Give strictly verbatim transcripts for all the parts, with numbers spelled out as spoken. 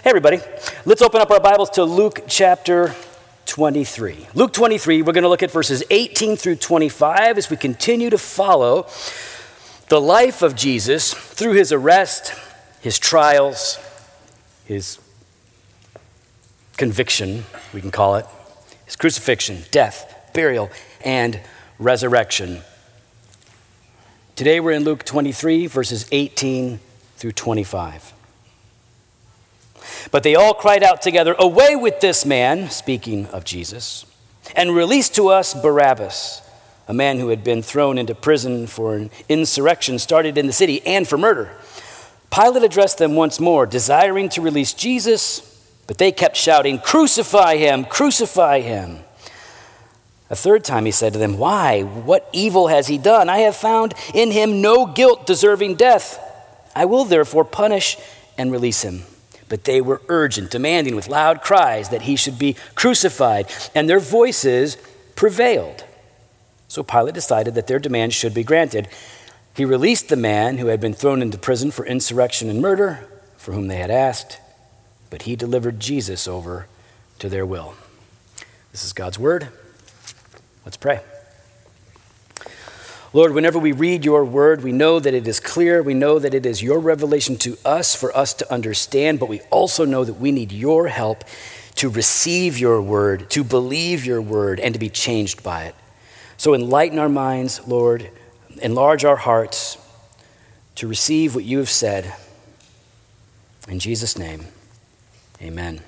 Hey everybody, let's open up our Bibles to Luke chapter twenty-three. Luke twenty-three, we're going to look at verses eighteen through twenty-five as we continue to follow the life of Jesus through his arrest, his trials, his conviction, we can call it, his crucifixion, death, burial, and resurrection. Today we're in Luke twenty-three, verses eighteen through twenty-five. But they all cried out together, "Away with this man," speaking of Jesus, "and release to us Barabbas, a man who had been thrown into prison for an insurrection started in the city and for murder." Pilate addressed them once more, desiring to release Jesus, but they kept shouting, "Crucify him, crucify him." A third time he said to them, "Why? What evil has he done? I have found in him no guilt deserving death. I will therefore punish and release him." But they were urgent, demanding with loud cries that he should be crucified, and their voices prevailed. So Pilate decided that their demand should be granted. He released the man who had been thrown into prison for insurrection and murder, for whom they had asked, but he delivered Jesus over to their will. This is God's word. Let's pray. Lord, whenever we read your word, we know that it is clear. We know that it is your revelation to us for us to understand, but we also know that we need your help to receive your word, to believe your word, and to be changed by it. So enlighten our minds, Lord, enlarge our hearts to receive what you have said. In Jesus' name, amen.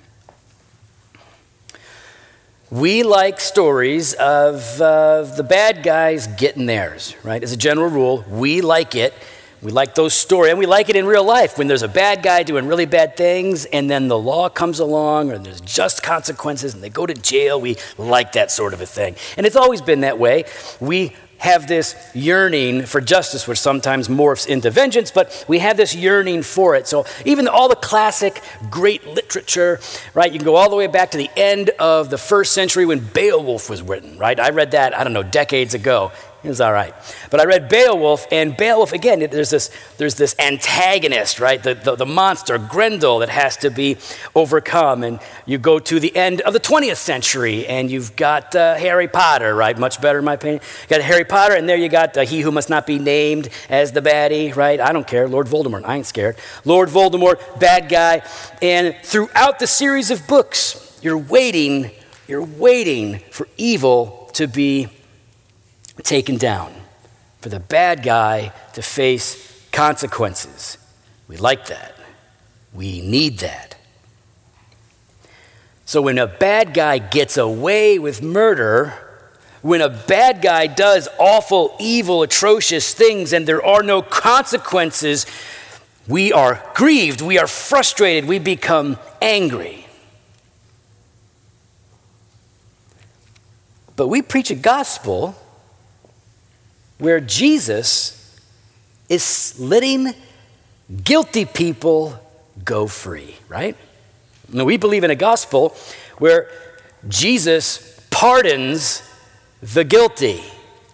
We like stories of uh, the bad guys getting theirs, right? As a general rule, we like it. We like those stories, and we like it in real life when there's a bad guy doing really bad things, and then the law comes along, or there's just consequences, and they go to jail. We like that sort of a thing. And it's always been that way. We have this yearning for justice, which sometimes morphs into vengeance, but we have this yearning for it. So even all the classic great literature, right? You can go all the way back to the end of the first century when Beowulf was written, right? I read that, I don't know, decades ago. It was all right. But I read Beowulf, and Beowulf, again, there's this there's this antagonist, right? The, the, the monster, Grendel, that has to be overcome. And you go to the end of the twentieth century, and you've got uh, Harry Potter, right? Much better, in my opinion. You got Harry Potter, and there you got uh, he who must not be named as the baddie, right? I don't care. Lord Voldemort. I ain't scared. Lord Voldemort, bad guy. And throughout the series of books, you're waiting, you're waiting for evil to be taken down, for the bad guy to face consequences. We like that. We need that. So when a bad guy gets away with murder, when a bad guy does awful, evil, atrocious things and there are no consequences, we are grieved, we are frustrated, we become angry. But we preach a gospel where Jesus is letting guilty people go free, right? Now, we believe in a gospel where Jesus pardons the guilty.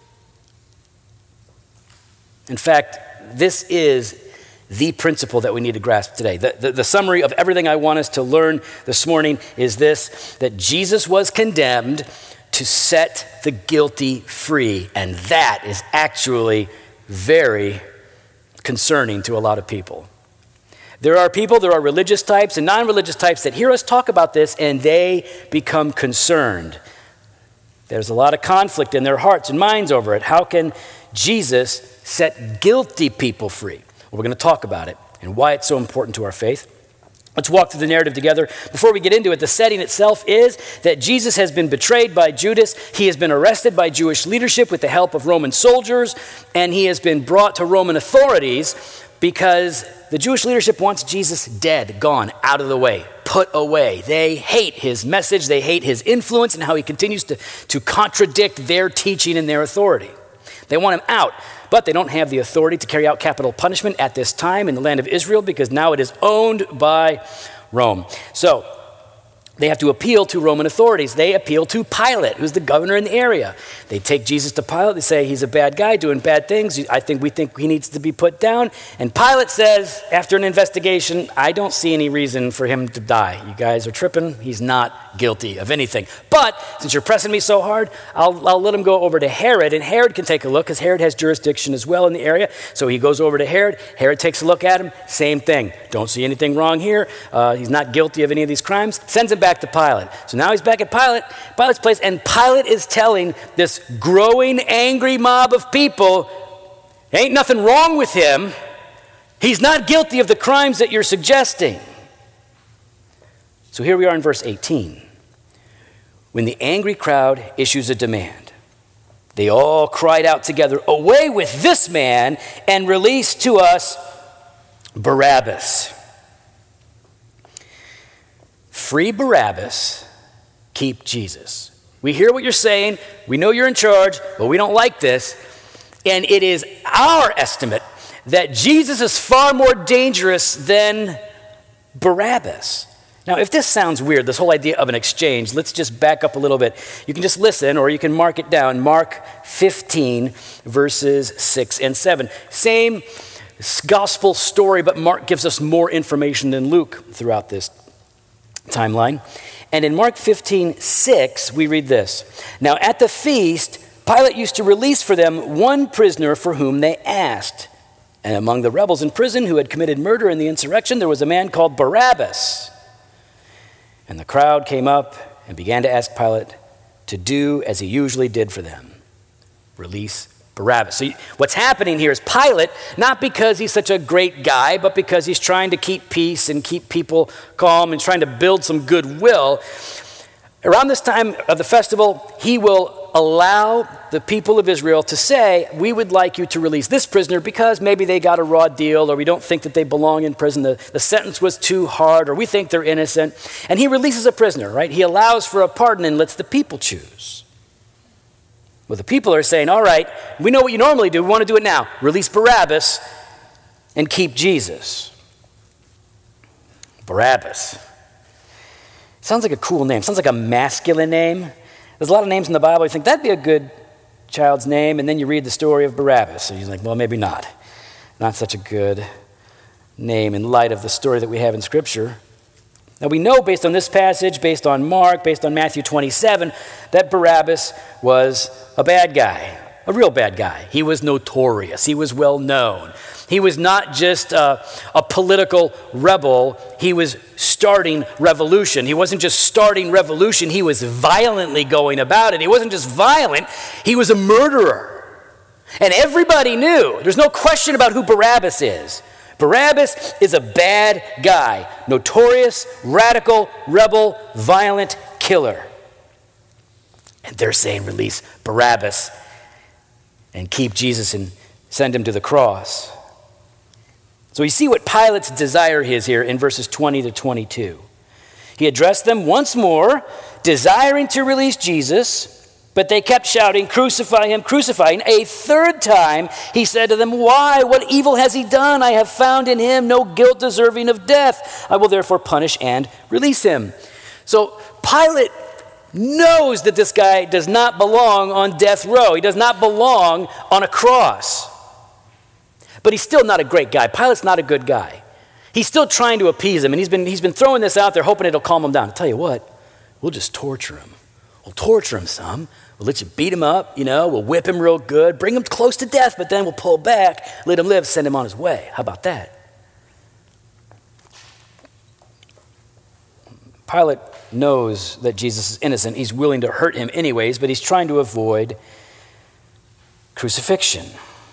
In fact, this is the principle that we need to grasp today. The, the, the summary of everything I want us to learn this morning is this, that Jesus was condemned to set the guilty free. And that is actually very concerning to a lot of people. There are people, there are religious types and non-religious types that hear us talk about this and they become concerned. There's a lot of conflict in their hearts and minds over it. How can Jesus set guilty people free? Well, we're going to talk about it and why it's so important to our faith. Let's walk through the narrative together. Before we get into it, the setting itself is that Jesus has been betrayed by Judas. He has been arrested by Jewish leadership with the help of Roman soldiers, and he has been brought to Roman authorities because the Jewish leadership wants Jesus dead, gone, out of the way, put away. They hate his message. They hate his influence and how he continues to, to contradict their teaching and their authority. They want him out, but they don't have the authority to carry out capital punishment at this time in the land of Israel because now it is owned by Rome. So they have to appeal to Roman authorities. They appeal to Pilate, who's the governor in the area. They take Jesus to Pilate. They say, he's a bad guy doing bad things. I think we think he needs to be put down. And Pilate says, after an investigation, I don't see any reason for him to die. You guys are tripping. He's not guilty of anything. But since you're pressing me so hard, I'll, I'll let him go over to Herod. And Herod can take a look because Herod has jurisdiction as well in the area. So he goes over to Herod. Herod takes a look at him. Same thing. Don't see anything wrong here. Uh, he's not guilty of any of these crimes. Sends him back to Pilate. So now he's back at Pilate, Pilate's place, and Pilate is telling this growing angry mob of people, ain't nothing wrong with him. He's not guilty of the crimes that you're suggesting. So here we are in verse eighteen. When the angry crowd issues a demand, they all cried out together, away with this man and release to us Barabbas. Free Barabbas, keep Jesus. We hear what you're saying. We know you're in charge, but we don't like this. And it is our estimate that Jesus is far more dangerous than Barabbas. Now, if this sounds weird, this whole idea of an exchange, let's just back up a little bit. You can just listen or you can mark it down. Mark fifteen, verses six and seven. Same gospel story, but Mark gives us more information than Luke throughout this timeline. And in Mark fifteen, six, we read this. Now at the feast, Pilate used to release for them one prisoner for whom they asked. And among the rebels in prison who had committed murder in the insurrection, there was a man called Barabbas. And the crowd came up and began to ask Pilate to do as he usually did for them. Release Barabbas. So what's happening here is Pilate, not because he's such a great guy, but because he's trying to keep peace and keep people calm and trying to build some goodwill. Around this time of the festival, he will allow the people of Israel to say, we would like you to release this prisoner because maybe they got a raw deal or we don't think that they belong in prison. The, the sentence was too hard or we think they're innocent. And he releases a prisoner, right? He allows for a pardon and lets the people choose. Well, the people are saying, all right, we know what you normally do. We want to do it now. Release Barabbas and keep Jesus. Barabbas. Sounds like a cool name. Sounds like a masculine name. There's a lot of names in the Bible. You think that'd be a good child's name. And then you read the story of Barabbas. So you're like, well, maybe not. Not such a good name in light of the story that we have in Scripture. Now we know based on this passage, based on Mark, based on Matthew twenty-seven, that Barabbas was a bad guy, a real bad guy. He was notorious. He was well known. He was not just a, a political rebel. He was starting revolution. He wasn't just starting revolution. He was violently going about it. He wasn't just violent. He was a murderer. And everybody knew. There's no question about who Barabbas is. Barabbas is a bad guy, notorious, radical, rebel, violent killer. And they're saying release Barabbas and keep Jesus and send him to the cross. So you see what Pilate's desire is here in verses twenty to twenty-two. He addressed them once more, desiring to release Jesus, but they kept shouting, crucify him, crucify him. A third time he said to them, why? What evil has he done? I have found in him no guilt deserving of death. I will therefore punish and release him. So Pilate knows that this guy does not belong on death row. He does not belong on a cross. But he's still not a great guy. Pilate's not a good guy. He's still trying to appease him, and he's been, he's been throwing this out there, hoping it'll calm him down. I'll tell you what, we'll just torture him. We'll torture him some. We'll let you beat him up, you know, we'll whip him real good, bring him close to death, but then we'll pull back, let him live, send him on his way. How about that? Pilate knows that Jesus is innocent. He's willing to hurt him anyways, but he's trying to avoid crucifixion.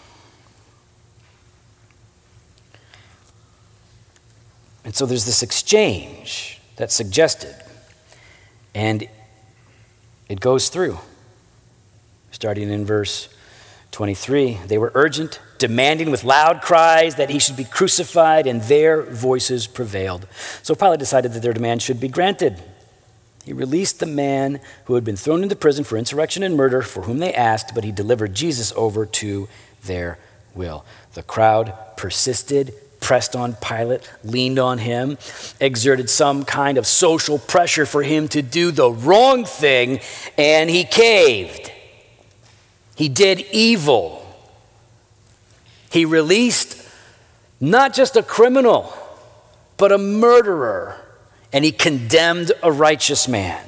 And so there's this exchange that's suggested, and it goes through. Starting in verse twenty-three, they were urgent, demanding with loud cries that he should be crucified, and their voices prevailed. So Pilate decided that their demand should be granted. He released the man who had been thrown into prison for insurrection and murder, for whom they asked, but he delivered Jesus over to their will. The crowd persisted, pressed on Pilate, leaned on him, exerted some kind of social pressure for him to do the wrong thing, and he caved. He did evil. He released not just a criminal, but a murderer, and he condemned a righteous man.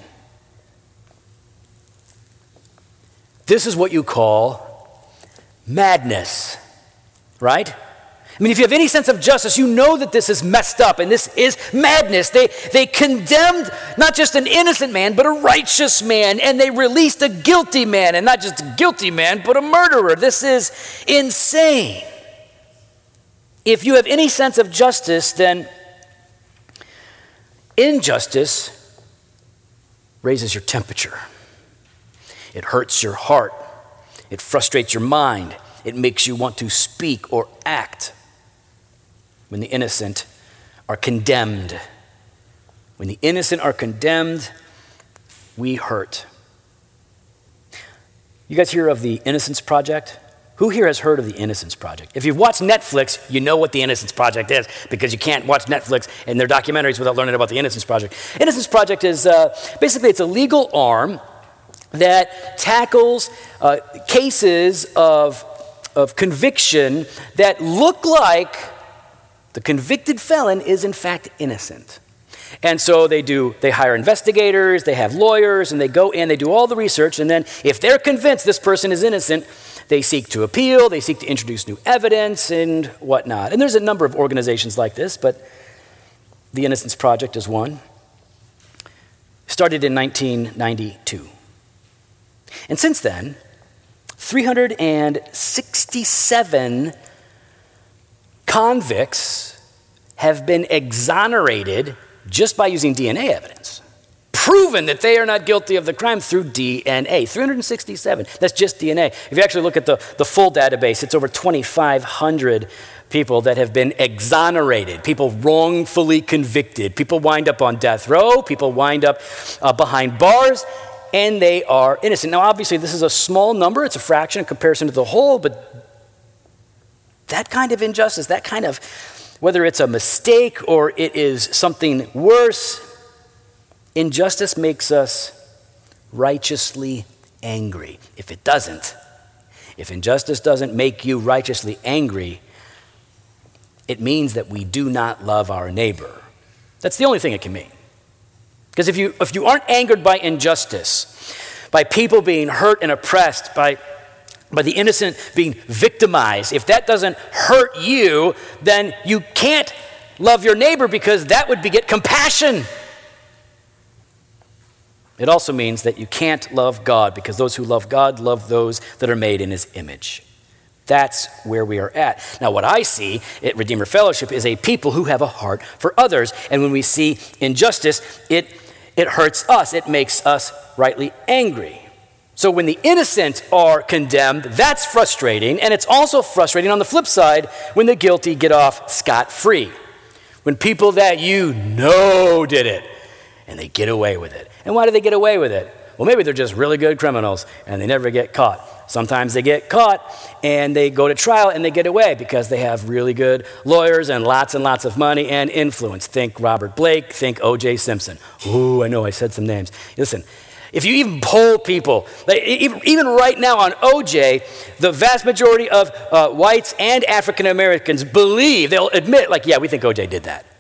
This is what you call madness, right? I mean, if you have any sense of justice, you know that this is messed up and this is madness. They, they condemned not just an innocent man, but a righteous man, and they released a guilty man, and not just a guilty man, but a murderer. This is insane. If you have any sense of justice, then injustice raises your temperature. It hurts your heart. It frustrates your mind. It makes you want to speak or act. When the innocent are condemned, when the innocent are condemned, we hurt. You guys hear of the Innocence Project? Who here has heard of the Innocence Project? If you've watched Netflix, you know what the Innocence Project is, because you can't watch Netflix and their documentaries without learning about the Innocence Project. Innocence Project is uh, basically it's a legal arm that tackles uh, cases of, of conviction that look like the convicted felon is in fact innocent. And so they do, they hire investigators, they have lawyers, and they go in, they do all the research, and then if they're convinced this person is innocent, they seek to appeal, they seek to introduce new evidence and whatnot. And there's a number of organizations like this, but the Innocence Project is one. Started in nineteen ninety-two. And since then, three hundred sixty-seven convicts have been exonerated just by using D N A evidence. Proven that they are not guilty of the crime through D N A. three hundred sixty-seven. That's just D N A. If you actually look at the, the full database, it's over twenty-five hundred people that have been exonerated, people wrongfully convicted. People wind up on death row, people wind up uh, behind bars, and they are innocent. Now, obviously, this is a small number. It's a fraction in comparison to the whole, but that kind of injustice, that kind of, whether it's a mistake or it is something worse, injustice makes us righteously angry. If it doesn't, if injustice doesn't make you righteously angry, it means that we do not love our neighbor. That's the only thing it can mean. Because if you if you aren't angered by injustice, by people being hurt and oppressed, by by the innocent being victimized, if that doesn't hurt you, then you can't love your neighbor, because that would beget compassion. It also means that you can't love God, because those who love God love those that are made in his image. That's where we are at. Now, what I see at Redeemer Fellowship is a people who have a heart for others. And when we see injustice, it, it hurts us. It makes us rightly angry. So when the innocent are condemned, that's frustrating. And it's also frustrating on the flip side when the guilty get off scot-free. When people that you know did it, and they get away with it. And why do they get away with it? Well, maybe they're just really good criminals and they never get caught. Sometimes they get caught and they go to trial and they get away because they have really good lawyers and lots and lots of money and influence. Think Robert Blake, think O J Simpson. Ooh, I know I said some names. Listen, if you even poll people, like even, even right now on O J, the vast majority of uh, whites and African Americans believe, they'll admit, like, yeah, we think O J did that.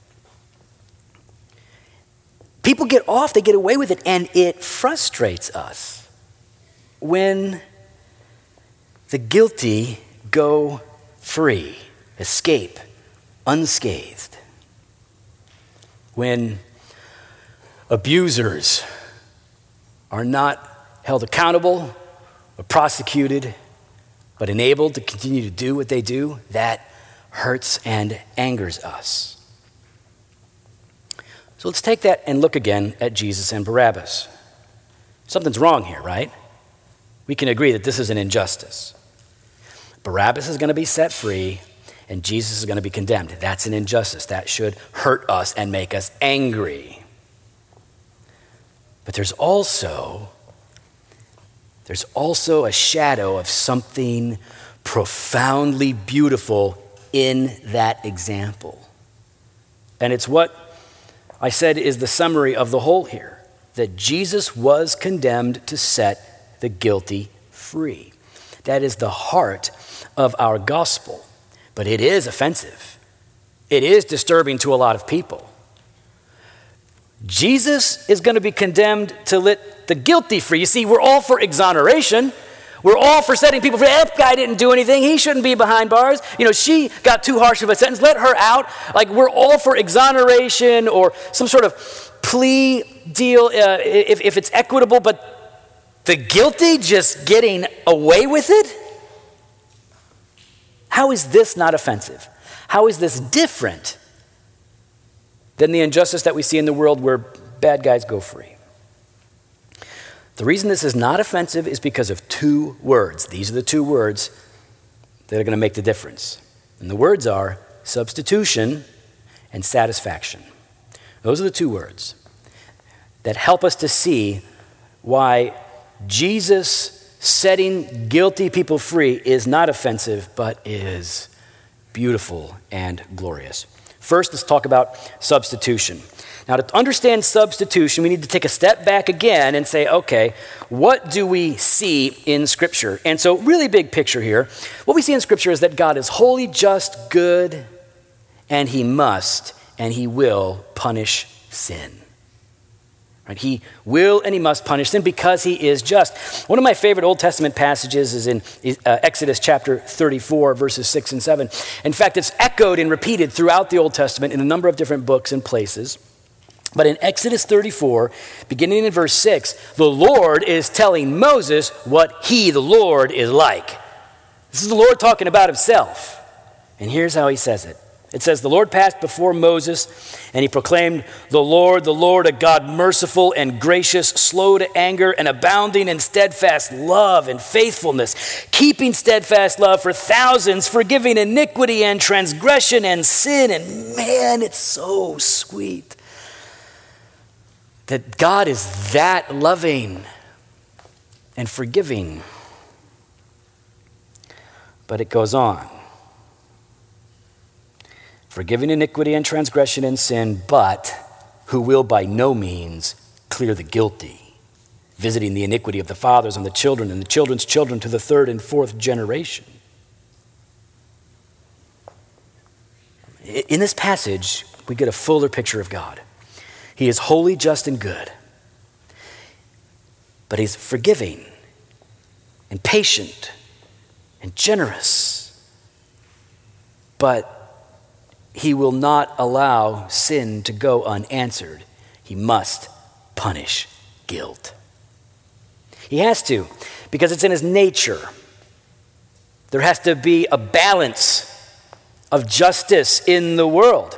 People get off, they get away with it, and it frustrates us when the guilty go free, escape unscathed. When abusers are not held accountable or prosecuted, but enabled to continue to do what they do, that hurts and angers us. So let's take that and look again at Jesus and Barabbas. Something's wrong here, right? We can agree that this is an injustice. Barabbas is going to be set free, and Jesus is going to be condemned. That's an injustice. That should hurt us and make us angry. But there's also, there's also a shadow of something profoundly beautiful in that example. And it's what I said is the summary of the whole here, that Jesus was condemned to set the guilty free. That is the heart of our gospel. But it is offensive. It is disturbing to a lot of people. Jesus is going to be condemned to let the guilty free. You see, we're all for exoneration. We're all for setting people free. That guy didn't do anything. He shouldn't be behind bars. You know, she got too harsh of a sentence. Let her out. Like, we're all for exoneration or some sort of plea deal uh, if, if it's equitable. But the guilty just getting away with it? How is this not offensive? How is this different than the injustice that we see in the world where bad guys go free? The reason this is not offensive is because of two words. These are the two words that are going to make the difference. And the words are substitution and satisfaction. Those are the two words that help us to see why Jesus setting guilty people free is not offensive, but is beautiful and glorious. First, let's talk about substitution. Now, to understand substitution, we need to take a step back again and say, okay, what do we see in Scripture? And so, really big picture here. What we see in Scripture is that God is holy, just, good, and he must and he will punish sin. Right? He will and he must punish sin because he is just. One of my favorite Old Testament passages is in uh, Exodus chapter thirty-four, verses six and seven. In fact, it's echoed and repeated throughout the Old Testament in a number of different books and places. But in Exodus thirty-four, beginning in verse six, the Lord is telling Moses what he, the Lord, is like. This is the Lord talking about himself. And here's how he says it. It says, the Lord passed before Moses, and he proclaimed, the Lord, the Lord, a God merciful and gracious, slow to anger, and abounding in steadfast love and faithfulness, keeping steadfast love for thousands, forgiving iniquity and transgression and sin. And man, it's so sweet that God is that loving and forgiving. But it goes on. Forgiving iniquity and transgression and sin, but who will by no means clear the guilty, visiting the iniquity of the fathers on the children and the children's children to the third and fourth generation. In this passage, we get a fuller picture of God. He is holy, just, and good, but he's forgiving and patient and generous, but he will not allow sin to go unanswered. He must punish guilt. He has to, because it's in his nature. There has to be a balance of justice in the world.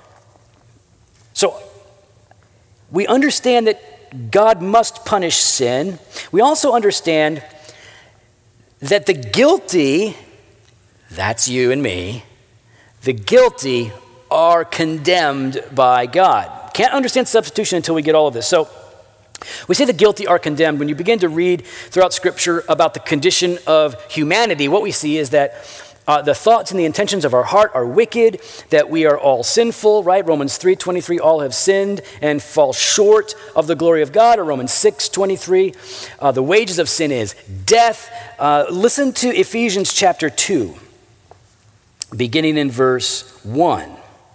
So we understand that God must punish sin. We also understand that the guilty, that's you and me, the guilty are condemned by God. Can't understand substitution until we get all of this. So we say the guilty are condemned. When you begin to read throughout Scripture about the condition of humanity, what we see is that uh, the thoughts and the intentions of our heart are wicked, that we are all sinful, right? Romans three twenty-three, all have sinned and fall short of the glory of God, or Romans six twenty-three, uh, the wages of sin is death. Uh, listen to Ephesians chapter two. Beginning in verse one.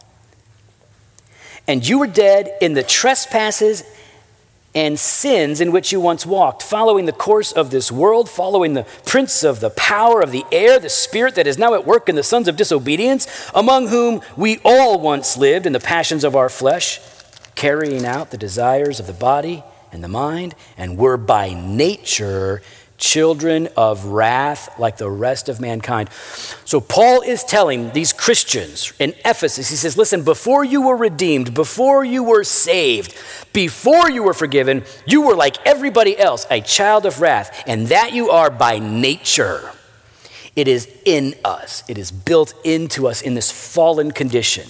And you were dead in the trespasses and sins in which you once walked, following the course of this world, following the prince of the power of the air, the spirit that is now at work in the sons of disobedience, among whom we all once lived in the passions of our flesh, carrying out the desires of the body and the mind, and were by nature children of wrath like the rest of mankind. So Paul is telling these Christians in Ephesus, he says, listen, before you were redeemed, before you were saved, before you were forgiven, you were like everybody else, a child of wrath, and that you are by nature. It is in us. It is built into us in this fallen condition.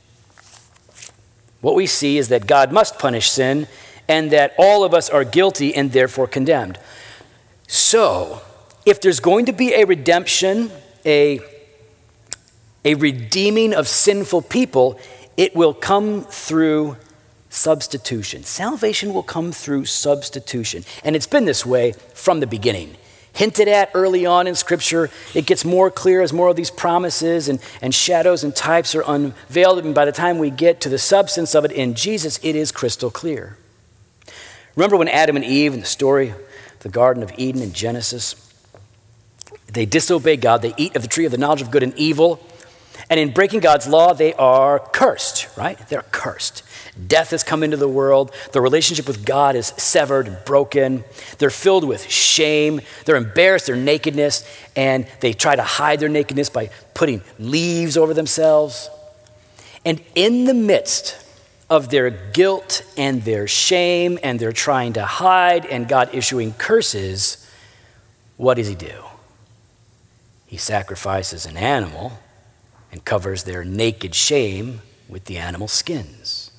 What we see is that God must punish sin and that all of us are guilty and therefore condemned. So, if there's going to be a redemption, a, a redeeming of sinful people, it will come through substitution. Salvation will come through substitution. And it's been this way from the beginning. Hinted at early on in Scripture, it gets more clear as more of these promises and, and shadows and types are unveiled. And by the time we get to the substance of it in Jesus, it is crystal clear. Remember when Adam and Eve in the story, the Garden of Eden in Genesis, they disobey God, they eat of the tree of the knowledge of good and evil, and in breaking God's law, they are cursed, right? They're cursed. Death has come into the world. The relationship with God is severed and broken. They're filled with shame. They're embarrassed, their nakedness, and they try to hide their nakedness by putting leaves over themselves. And in the midst of their guilt and their shame and their trying to hide and God issuing curses, what does he do? He sacrifices an animal and covers their naked shame with the animal skins.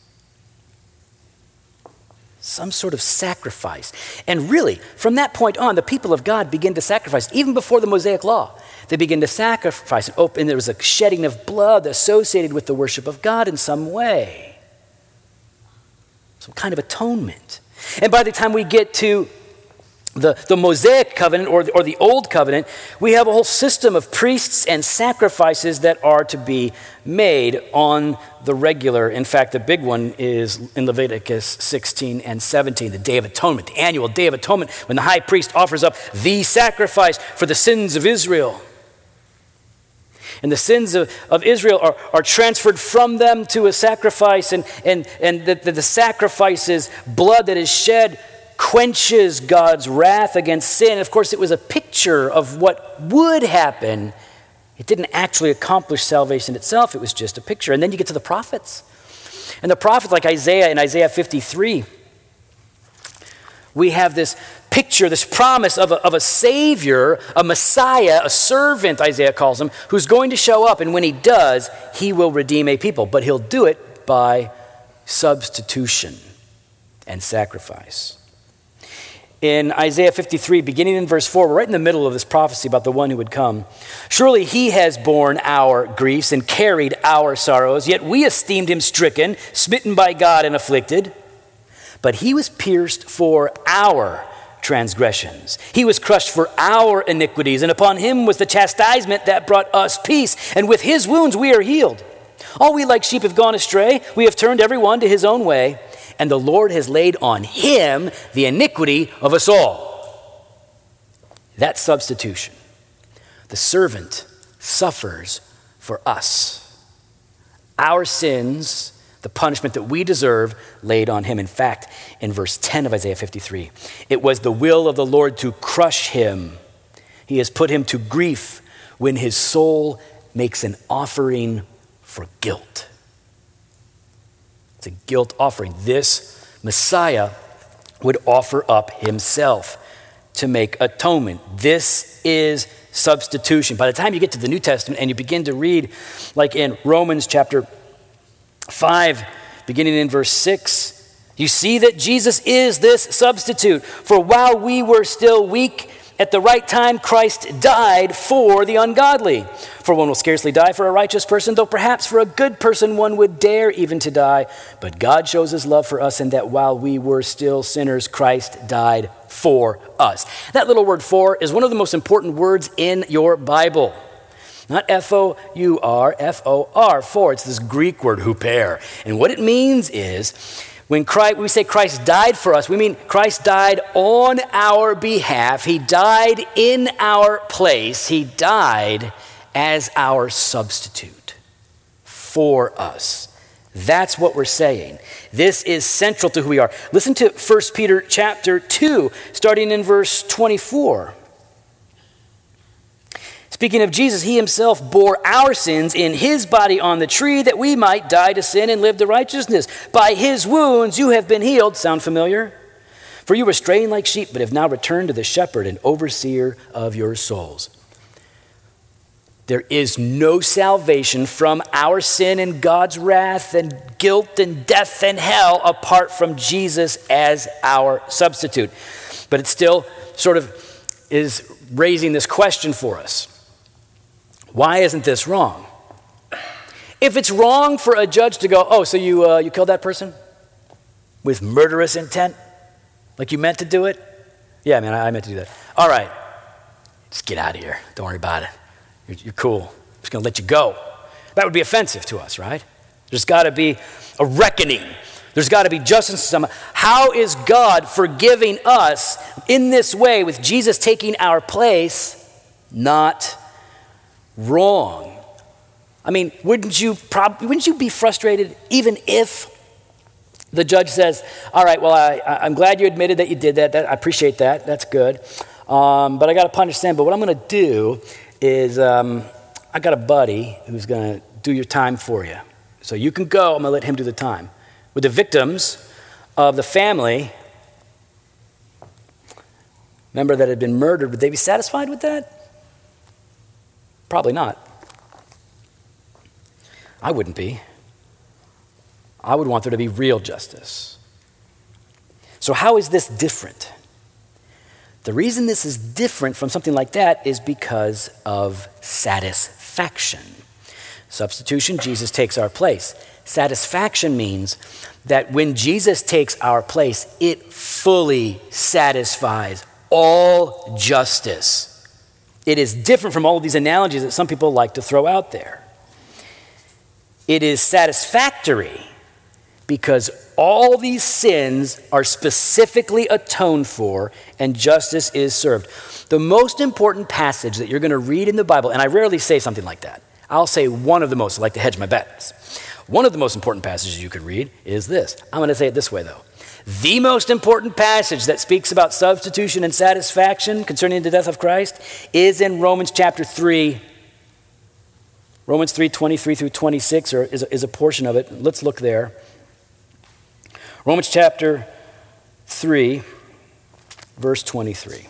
Some sort of sacrifice. And really, from that point on, the people of God begin to sacrifice. Even before the Mosaic Law, they begin to sacrifice. And, open, and there was a shedding of blood associated with the worship of God in some way. Some kind of atonement. And by the time we get to the, the Mosaic covenant or the, or the Old Covenant, we have a whole system of priests and sacrifices that are to be made on the regular. In fact, the big one is in Leviticus sixteen and seventeen, the Day of Atonement, the annual Day of Atonement, when the high priest offers up the sacrifice for the sins of Israel. And the sins of, of Israel are, are transferred from them to a sacrifice, and, and, and the, the, the sacrifice's blood that is shed quenches God's wrath against sin. Of course, it was a picture of what would happen. It didn't actually accomplish salvation itself. It was just a picture. And then you get to the prophets. And the prophets like Isaiah in Isaiah fifty-three, we have this picture, this promise of a, of a Savior, a Messiah, a servant, Isaiah calls him, who's going to show up. And when he does, he will redeem a people. But he'll do it by substitution and sacrifice. In Isaiah fifty-three, beginning in verse four, we're right in the middle of this prophecy about the one who would come. Surely he has borne our griefs and carried our sorrows, yet we esteemed him stricken, smitten by God and afflicted. But he was pierced for our transgressions. He was crushed for our iniquities, and upon him was the chastisement that brought us peace. And with his wounds we are healed. All we like sheep have gone astray. We have turned every one to his own way. And the Lord has laid on him the iniquity of us all. That's substitution. The servant suffers for us. Our sins, the punishment that we deserve, laid on him. In fact, in verse ten of Isaiah fifty-three, it was the will of the Lord to crush him. He has put him to grief when his soul makes an offering for guilt. It's a guilt offering. This Messiah would offer up himself to make atonement. This is substitution. By the time you get to the New Testament and you begin to read, like in Romans chapter five, beginning in verse six, you see that Jesus is this substitute. For while we were still weak, at the right time, Christ died for the ungodly. For one will scarcely die for a righteous person, though perhaps for a good person one would dare even to die. But God shows his love for us in that while we were still sinners, Christ died for us. That little word for is one of the most important words in your Bible. Not F O U R, F O R, for. It's this Greek word, huper. And what it means is, when Christ, we say Christ died for us, we mean Christ died on our behalf. He died in our place. He died as our substitute for us. That's what we're saying. This is central to who we are. Listen to First Peter chapter two, starting in verse twenty-four. Speaking of Jesus, he himself bore our sins in his body on the tree that we might die to sin and live to righteousness. By his wounds you have been healed. Sound familiar? For you were straying like sheep, but have now returned to the shepherd and overseer of your souls. There is no salvation from our sin and God's wrath and guilt and death and hell apart from Jesus as our substitute. But it still sort of is raising this question for us. Why isn't this wrong? If it's wrong for a judge to go, oh, so you, uh, you killed that person with murderous intent? Like you meant to do it? Yeah, man, I, I meant to do that. All right, just get out of here. Don't worry about it. You're, you're cool. I'm just going to let you go. That would be offensive to us, right? There's got to be a reckoning. There's got to be justice. Somehow. How is God forgiving us in this way with Jesus taking our place? Not wrong. I mean, wouldn't you prob- wouldn't you be frustrated even if the judge says, all right, well, I, I'm glad you admitted that you did that. that I appreciate that. That's good. Um, but I got to punish them. But what I'm going to do is um, I got a buddy who's going to do your time for you. So you can go. I'm going to let him do the time. With the victims of the family member that had been murdered, would they be satisfied with that? Probably not. I wouldn't be. I would want there to be real justice. So how is this different? The reason this is different from something like that is because of satisfaction. Substitution, Jesus takes our place. Satisfaction means that when Jesus takes our place, it fully satisfies all justice. It is different from all of these analogies that some people like to throw out there. It is satisfactory because all these sins are specifically atoned for and justice is served. The most important passage that you're going to read in the Bible, and I rarely say something like that. I'll say one of the most, I like to hedge my bets. One of the most important passages you could read is this. I'm going to say it this way, though. The most important passage that speaks about substitution and satisfaction concerning the death of Christ is in Romans chapter three. Romans three, twenty-three through twenty-six or is, a, is a portion of it. Let's look there. Romans chapter three, verse twenty-three.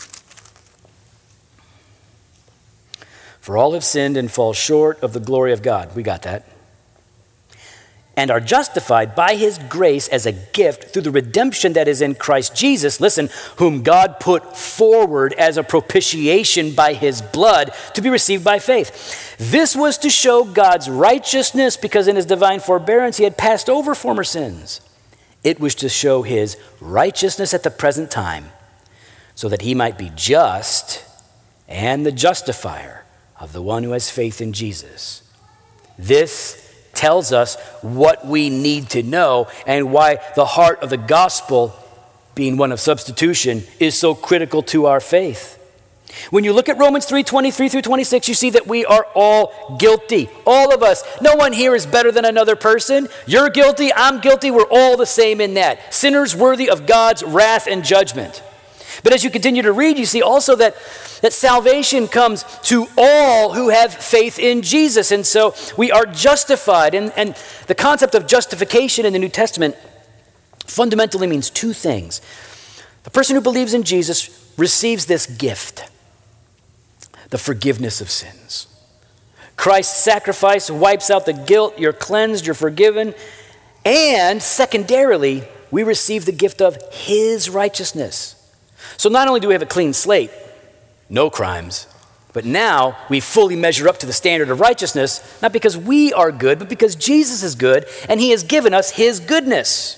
For all have sinned and fall short of the glory of God. We got that. And are justified by his grace as a gift through the redemption that is in Christ Jesus, listen, whom God put forward as a propitiation by his blood to be received by faith. This was to show God's righteousness because in his divine forbearance he had passed over former sins. It was to show his righteousness at the present time so that he might be just and the justifier of the one who has faith in Jesus. This tells us what we need to know and why the heart of the gospel, being one of substitution, is so critical to our faith. When you look at Romans three, twenty-three through twenty-six, you see that we are all guilty. All of us. No one here is better than another person. You're guilty, I'm guilty, we're all the same in that. Sinners worthy of God's wrath and judgment. But as you continue to read, you see also that, that salvation comes to all who have faith in Jesus. And so we are justified. And, and the concept of justification in the New Testament fundamentally means two things. The person who believes in Jesus receives this gift, the forgiveness of sins. Christ's sacrifice wipes out the guilt. You're cleansed, you're forgiven. And secondarily, we receive the gift of his righteousness. So not only do we have a clean slate, no crimes, but now we fully measure up to the standard of righteousness, not because we are good, but because Jesus is good, and he has given us his goodness.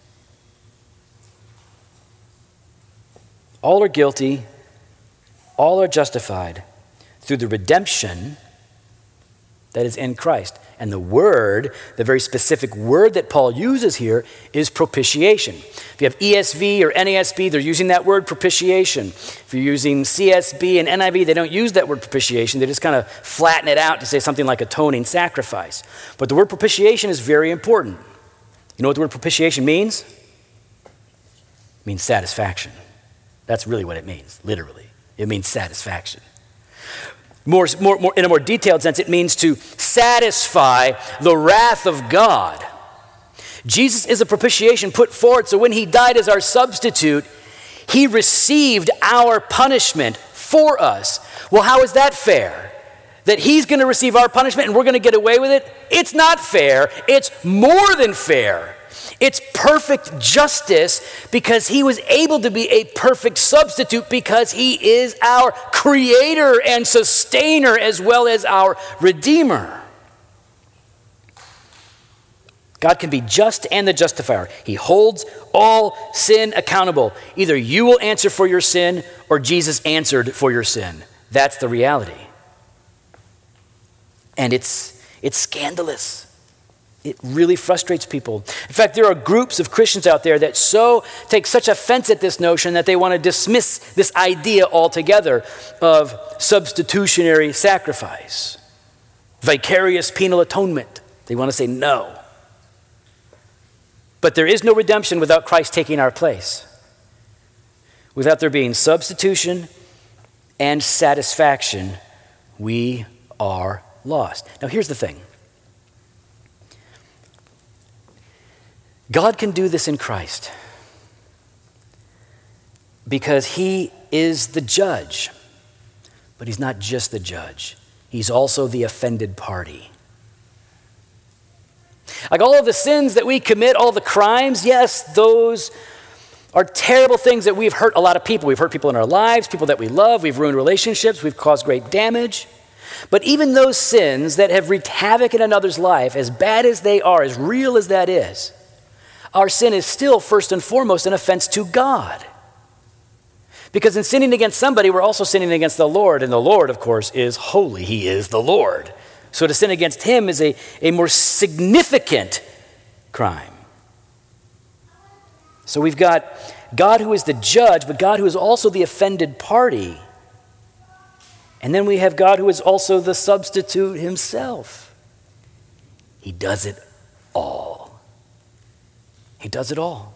All are guilty, all are justified through the redemption that is in Christ. And the word, the very specific word that Paul uses here is propitiation. If you have E S V or N A S B, they're using that word propitiation. If you're using C S B and N I V, they don't use that word propitiation. They just kind of flatten it out to say something like atoning sacrifice. But the word propitiation is very important. You know what the word propitiation means? It means satisfaction. That's really what it means, literally. It means satisfaction. More, more, more, in a more detailed sense, it means to satisfy the wrath of God. Jesus is a propitiation put forward, so when he died as our substitute, he received our punishment for us. Well, how is that fair? That he's going to receive our punishment and we're going to get away with it? It's not fair. It's more than fair. It's perfect justice because he was able to be a perfect substitute because he is our creator and sustainer as well as our redeemer. God can be just and the justifier. He holds all sin accountable. Either you will answer for your sin or Jesus answered for your sin. That's the reality. And it's, it's scandalous. It really frustrates people. In fact, there are groups of Christians out there that so take such offense at this notion that they want to dismiss this idea altogether of substitutionary sacrifice, vicarious penal atonement. They want to say no. But there is no redemption without Christ taking our place. Without there being substitution and satisfaction, we are lost. Now, here's the thing. God can do this in Christ because he is the judge, but he's not just the judge. He's also the offended party. Like all of the sins that we commit, all the crimes, yes, those are terrible things that we've hurt a lot of people. We've hurt people in our lives, people that we love. We've ruined relationships. We've caused great damage. But even those sins that have wreaked havoc in another's life, as bad as they are, as real as that is, our sin is still first and foremost an offense to God. Because in sinning against somebody, we're also sinning against the Lord. And the Lord, of course, is holy. He is the Lord. So to sin against him is a, a more significant crime. So we've got God who is the judge, but God who is also the offended party. And then we have God who is also the substitute himself. He does it all. He does it all.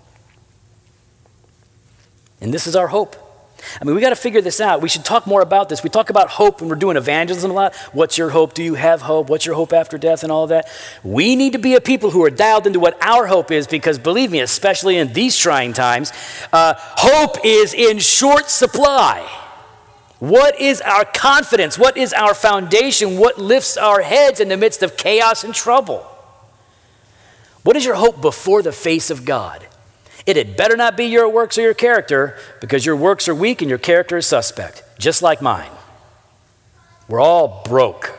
And this is our hope. I mean, we got to figure this out. We should talk more about this. We talk about hope when we're doing evangelism a lot. What's your hope? Do you have hope? What's your hope after death and all of that? We need to be a people who are dialed into what our hope is because believe me, especially in these trying times, uh, hope is in short supply. What is our confidence? What is our foundation? What lifts our heads in the midst of chaos and trouble? What is your hope before the face of God? It had better not be your works or your character because your works are weak and your character is suspect, just like mine. We're all broke.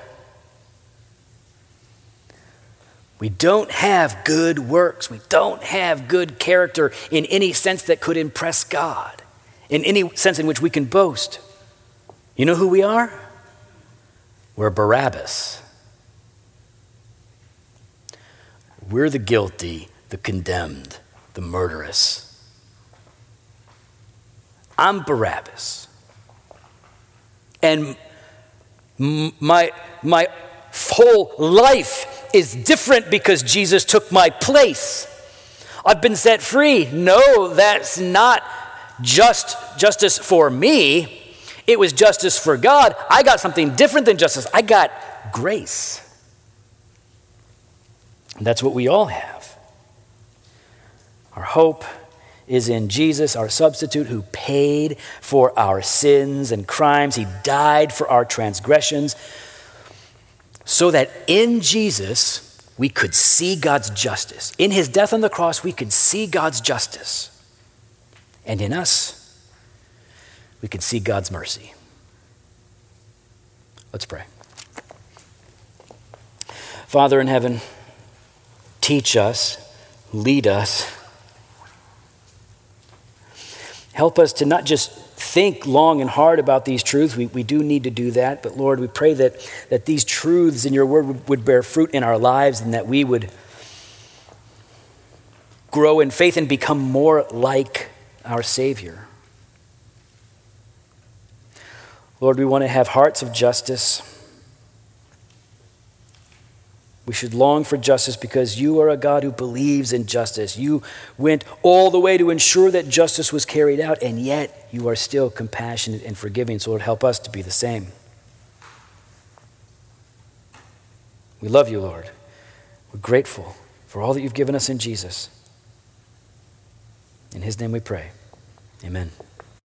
We don't have good works. We don't have good character in any sense that could impress God, in any sense in which we can boast. You know who we are? We're Barabbas. We're the guilty, the condemned, the murderous. I'm Barabbas. And m- my, my whole life is different because Jesus took my place. I've been set free. No, that's not just justice for me. It was justice for God. I got something different than justice. I got grace. And that's what we all have. Our hope is in Jesus, our substitute, who paid for our sins and crimes. He died for our transgressions so that in Jesus we could see God's justice. In his death on the cross, we could see God's justice. And in us, we could see God's mercy. Let's pray. Father in heaven, teach us, lead us. Help us to not just think long and hard about these truths. We, we do need to do that. But Lord, we pray that, that these truths in your word would, would bear fruit in our lives and that we would grow in faith and become more like our Savior. Lord, we want to have hearts of justice. We should long for justice because you are a God who believes in justice. You went all the way to ensure that justice was carried out, and yet you are still compassionate and forgiving. So Lord, help us to be the same. We love you, Lord. We're grateful for all that you've given us in Jesus. In his name we pray. Amen.